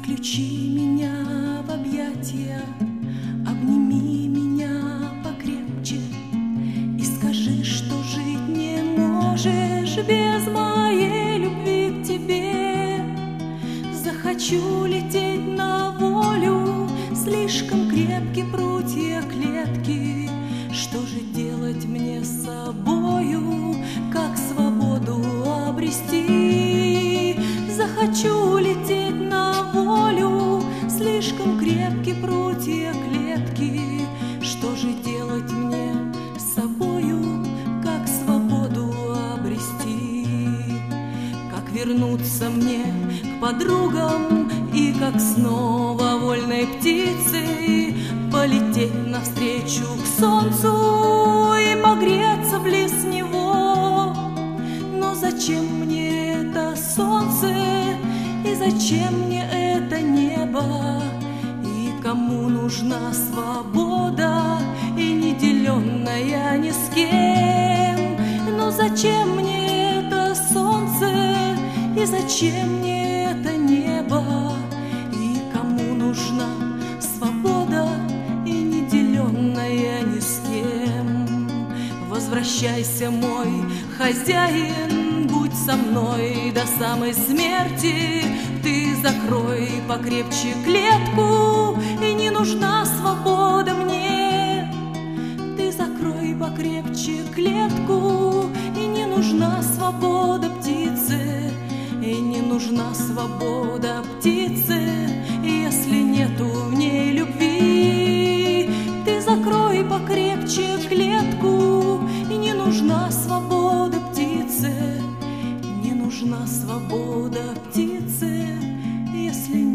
Заключи меня в объятия, обними меня покрепче и скажи, что жить не можешь без моей любви к тебе. Захочу лететь на волю, слишком крепки прутья клетки. Что же делать мне с собою, как свободу обрести? Захочу лететь на волю, слишком крепки прутья клетки. Что же делать мне с собою, как свободу обрести? Как вернуться мне к подругам и как снова вольной птицей полететь навстречу к солнцу и погреться близ него? Но зачем мне это солнце, и зачем мне это небо? И кому нужна свобода, и не деленная ни с кем? Но зачем мне это солнце, и зачем мне это небо? И кому нужна свобода, и не деленная ни с кем? Возвращайся, мой хозяин, будь со мной до самой смерти. Ты закрой покрепче клетку, и не нужна свобода мне. Ты закрой покрепче клетку, и не нужна свобода птицы. И не нужна свобода птицы, если нету в ней любви. Ты закрой покрепче клетку, и не нужна свобода птицы. Не нужна свобода птицы, если